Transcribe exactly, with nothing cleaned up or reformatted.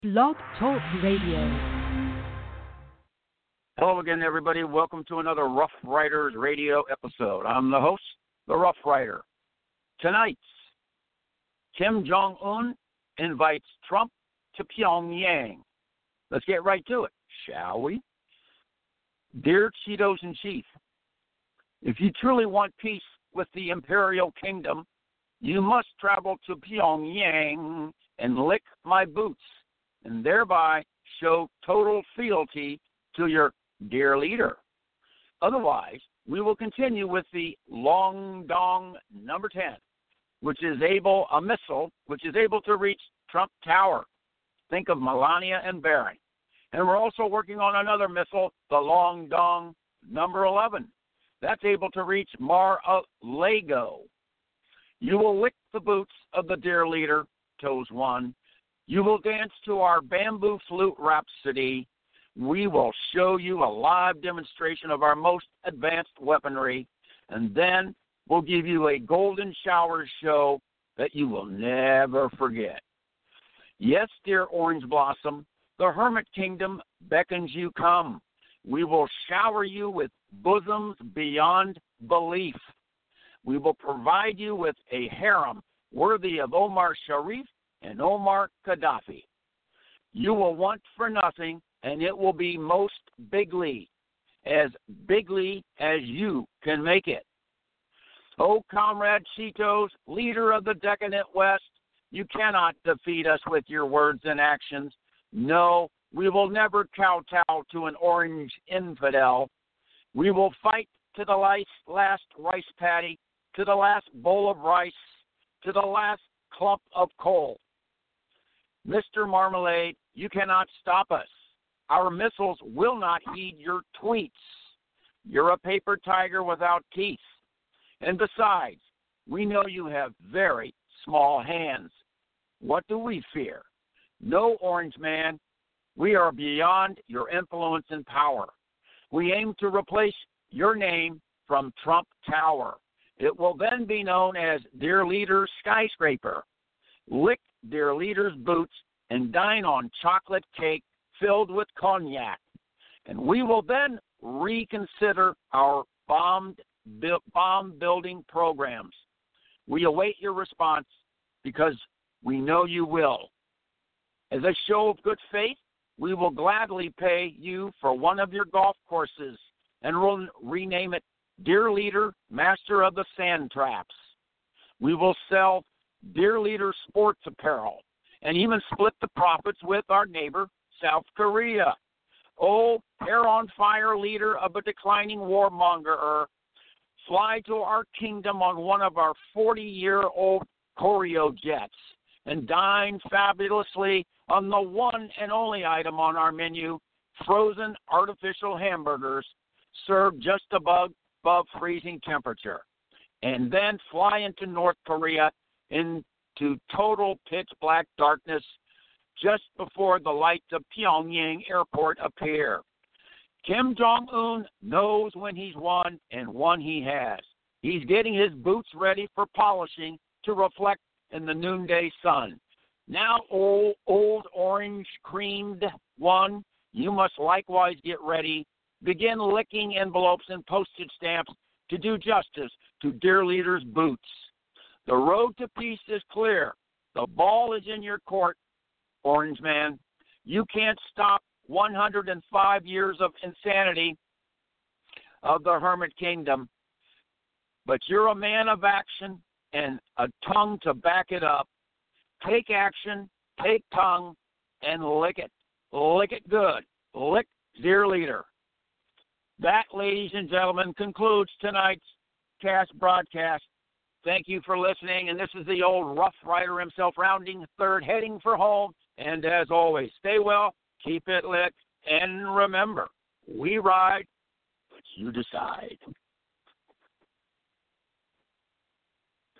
Blog Talk Radio. Hello again, everybody. Welcome to another Rough Riders radio episode. I'm the host, the Rough Rider. Tonight, Kim Jong-un invites Trump to Pyongyang. Let's get right to it, shall we? Dear Cheetos in Chief, if you truly want peace with the Imperial Kingdom, you must travel to Pyongyang and lick my boots, and thereby show total fealty to your dear leader. Otherwise, we will continue with the Long Dong number ten, which is able, a missile, which is able to reach Trump Tower. Think of Melania and Barron. And we're also working on another missile, the Long Dong number eleven. That's able to reach Mar-a-Lago. You will lick the boots of the dear leader, Toes One. You will dance to our bamboo flute rhapsody. We will show you a live demonstration of our most advanced weaponry, and then we'll give you a golden shower show that you will never forget. Yes, dear Orange Blossom, the Hermit Kingdom beckons you come. We will shower you with bosoms beyond belief. We will provide you with a harem worthy of Omar Sharif and Omar Gaddafi. You will want for nothing, and it will be most bigly, as bigly as you can make it. Oh, Comrade Cheetos, leader of the decadent West, you cannot defeat us with your words and actions. No, we will never kowtow to an orange infidel. We will fight to the last, last rice patty, to the last bowl of rice, to the last clump of coal. Mister Marmalade, you cannot stop us. Our missiles will not heed your tweets. You're a paper tiger without teeth. And besides, we know you have very small hands. What do we fear? No, Orange Man, we are beyond your influence and power. We aim to replace your name from Trump Tower. It will then be known as Dear Leader Skyscraper. Lick Dear Leader's boots and dine on chocolate cake filled with cognac. And we will then reconsider our bomb, bomb building programs. We await your response because we know you will. As a show of good faith, we will gladly pay you for one of your golf courses, and we'll rename it Dear Leader, Master of the Sand Traps. We will sell Dear Leader sports apparel and even split the profits with our neighbor, South Korea. Oh, hair on fire leader of a declining warmonger, fly to our kingdom on one of our forty-year-old Choreo jets and dine fabulously on the one and only item on our menu, frozen artificial hamburgers served just above, above freezing temperature. And then fly into North Korea into total pitch black darkness just before the lights of Pyongyang airport appear. Kim Jong-un knows when he's won and won he has. He's getting his boots ready for polishing to reflect in the noonday sun. Now, old, old orange creamed one, you must likewise get ready. Begin licking envelopes and postage stamps to do justice to dear leader's boots. The road to peace is clear. The ball is in your court, Orange Man. You can't stop one hundred five years of insanity of the Hermit Kingdom, but you're a man of action and a tongue to back it up. Take action, take tongue, and lick it. Lick it good. Lick dear leader. That, ladies and gentlemen, concludes tonight's cast broadcast. Thank you for listening, and this is the old Rough Rider himself, rounding third, heading for home. And as always, stay well, keep it lit, and remember, we ride, but you decide.